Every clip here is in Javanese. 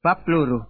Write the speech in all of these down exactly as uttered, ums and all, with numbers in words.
Bab loro.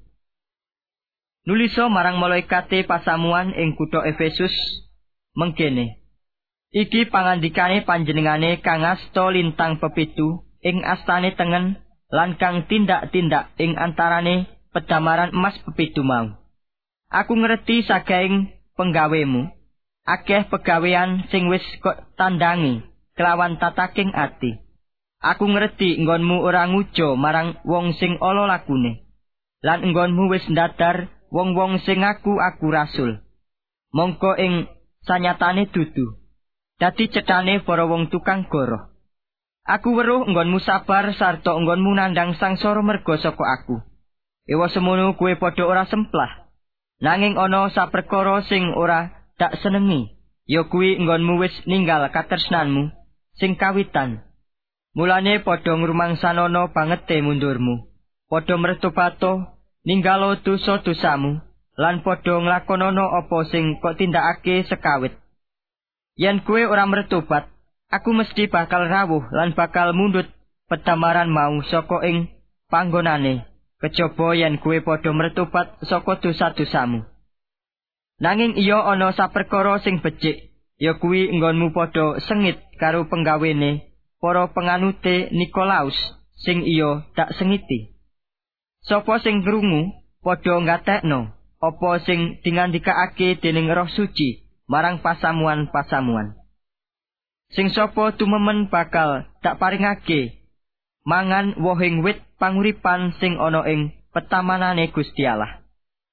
Nuliso marang malaikate pasamuan ing kutha Efesus mengkene. Iki pangandikane panjenengane kang ngasta lintang pepitu ing astane tengen lan kang tindak-tindak ing antarane pedamaran emas pepitu mau. Aku ngerti saking penggawemu, akeh pegawean sing wis kok tandangi kelawan tataking ati. Aku ngerti nggonmu ora ngujo marang wong sing ala lakune. Lan enggonmu wis ndadar wong-wong sing ngaku aku rasul. Mongko ing sanyatane dudu. Dadi cethane para wong tukang goroh. Aku weruh enggonmu sabar sarta enggonmu nandhang sangsara merga saka aku. Ewa semono kowe padha ora semplah. Nanging ana saperkara sing ora tak senengi. Ya kuwi enggonmu wis ninggal katresnanmu sing kawitan. Mulane padha ngrumangsanono bangete mundurmu. Padha mretobato ninggalo dosa-dosamu lan padha nglakonono apa sing kok tindakake sekawit. Yen kowe ora mretobat, aku mesti bakal rawuh lan bakal mundhut pedamaran mau saka ing panggonane, kejaba yen kowe padha mretobat saka dosa-dosamu. Nanging iya ana saperkara sing becik, ya kuwi enggonmu padha sengit karo penggawene para penganute Nikolaus sing iya tak sengiti. Sapa sing krungu padha ngatekno apa sing dingandikake dening Roh Suci marang pasamuan-pasamuan. Sing sapa tumemen bakal tak paringake mangan wohing wit panguripan sing ana ing petamanane Gusti Allah.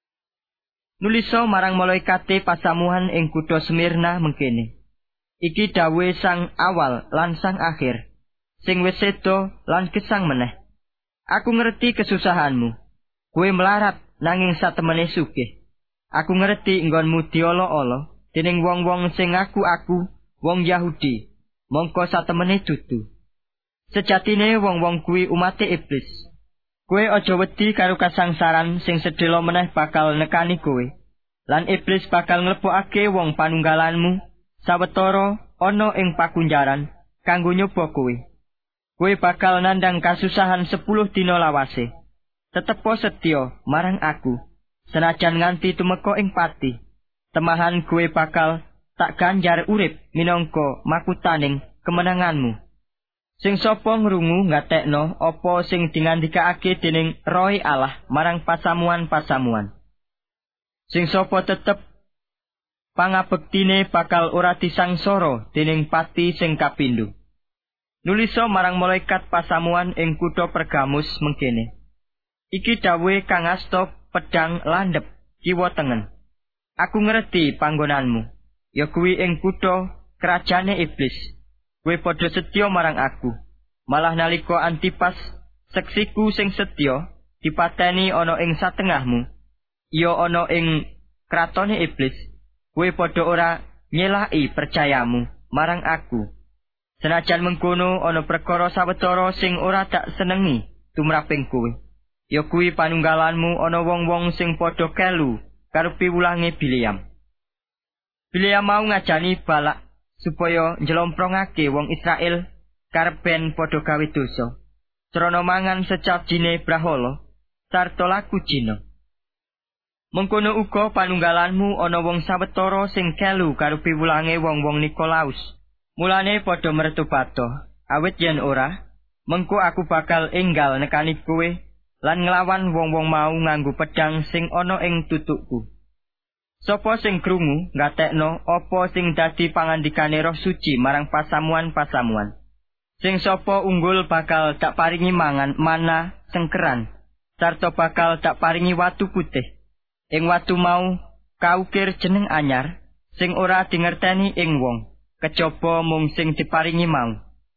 Nuliso marang malaikate pasamuan ing kutha Smirna mengkene. Iki dawuhe sang awal lan sang akhir, sing wis seda lan gesang meneh. Aku ngerti kesusahanmu. Kowe melarat nanging satemene sugih. Aku ngerti enggonmu diolo-olo dening wong-wong sing ngaku aku wong Yahudi. Mongko satemene dudu. Sejatine wong-wong kuwi umate iblis. Kowe aja wedi karo kasangsaran sing sedhela meneh bakal nekani kowe. Lan iblis bakal nglebokake wong panunggalanmu sawetara ana ing pakunjaran kanggo nyoba kowe. Kowe bakal nandhang kasusahan sepuluh dina lawase. Tetepo setya marang aku, senajan nganti tumeka ing pati. Temahan kowe bakal tak ganjar urip minangka makutaning kemenanganmu. Sing sapa ngrungu ngatekno apa sing dingandikake dening Roh Allah marang pasamuan-pasamuan. Sing sapa tetep pangabektine bakal ora disangsara dening pati sing kapindho. Nuliso marang malaikat pasamuan ing kutha Pergamus mengkene. Iki dawuhe kang asta pedang landhep kiwa tengen. Aku ngerti panggonanmu, ya kuwi ing kutha kerajane iblis. Kowe padha setya marang aku. Malah nalika Antipas seksiku sing setya dipateni ana ing satengahmu, iya ana ing kratone iblis. Kowe padha ora nyelaki percayamu marang aku. Senajan mengkono ana perkara sawetara sing ora tak senengi tumraping kowe. Ya kuwi panunggalanmu ana wong-wong sing padha kelu karo piwulange Bileam. Bileam mau ngajani Balak supaya njlomprongake wong Israel karben padha gawe dosa. Crana mangan secajine brahala sarta laku jina. Mengkono uga panunggalanmu ana wong sawetara sing kelu karo piwulange wong-wong Nikolaus. Mulane padha mretobato, awit yen ora, mengko aku bakal enggal nekani kowe lan nglawan wong-wong mau nganggo pedang sing ana ing tutukku. Sapa sing krungu ngatekno apa sing dadi pangandikane Roh Suci marang pasamuan-pasamuan. Sing sapa unggul bakal tak paringi mangan mana sengkeran, sarta bakal tak paringi watu putih. Ing watu mau kaukir jeneng anyar sing ora dingerteni ing wong. Kejaba mung sing diparingi mau.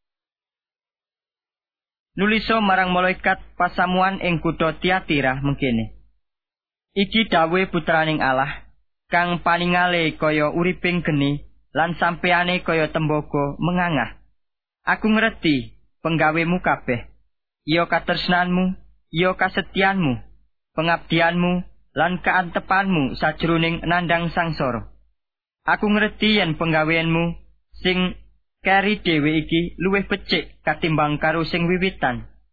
Nuliso marang malaikat pasamuan ing kutha Tiatira mengkene. Iki dawuhe putraning Allah, kang paningale kaya uriping geni lan sampeyane kaya tembaga mengangah. Aku ngerti penggawemu kabeh, iya katresnanmu, iya kasetyanmu, pengabdianmu lan kaantepanmu sajroning nandhang sangsara. Aku ngerti yen penggaweanmu sing kari dhewe iki luwih becik katimbang karo sing wiwitan.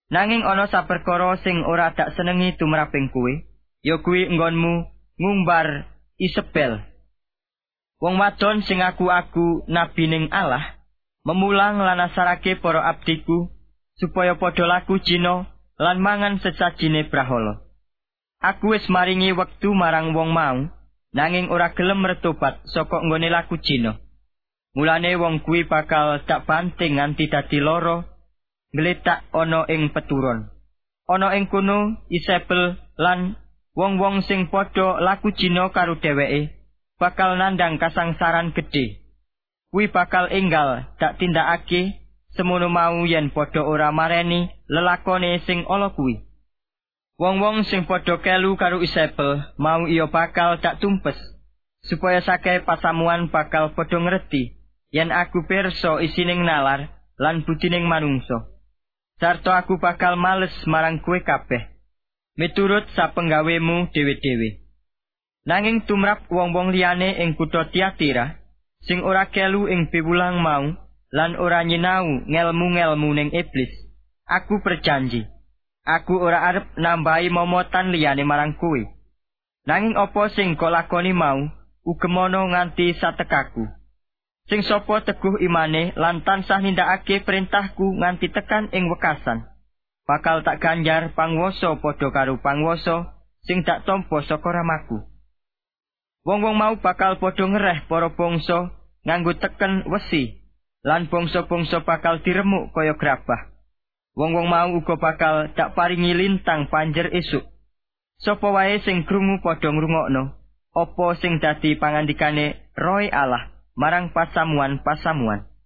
Nanging ana saperkara sing ora tak senengi tumraping kowe, ya kuwi enggonmu ngumbar Isabel. Wong wadon sing aku-aku nabining Allah, memulang lan asarake para abdiku supaya padha laku jina lan mangan sesajine brahala. Aku wis maringi wektu marang wong mau, nanging ora gelem mertobat saka nggone laku jina. Mulane wong kuwi bakal tak banting nganti dadi lara. Ngletak ana ing peturon. Ana ing kono Isabel lan wong-wong sing padha laku jina karo dheweke bakal nandang kasangsaran gedhe. Kuwi bakal enggal tak tindakake semono mau yen padha ora mareni lelakone sing ala kuwi. Wong-wong sing padha kelu karo Isabel mau iya bakal tak tumpes supaya sakehe pasamuan bakal padha ngerti yen aku pirsa isining nalar lan budining manungsa. Sarta aku bakal males marang kowe kabeh, miturut sapenggawemu dhewe-dhewe. Nanging tumrap wong-wong liyane ing kutha Tiatira, sing ora kelu ing piwulang mau, lan ora nyinau ngelmu-ngelmu ning iblis, aku perjanji, aku ora arep nambahi momotan liyane marang kowe. Nanging apa sing kok lakoni mau, ugemono nganti satekaku. Sing sapa teguh imane lan tansah nindakake perintahku nganti tekan ing wekasan, bakal tak ganjar pangwasa padha karo pangwasa sing tak tampa saka ramaku. Wong-wong mau bakal padha ngereh para bangsa nganggo teken wesi, lan bangsa-bangsa bakal diremuk kaya grabah. Wong-wong mau uga bakal tak paringi lintang panjer esuk. Sapa wae sing krungu padha ngrungokno apa sing dadi pangandikane Roh Allah marang pasamuan-pasamuan.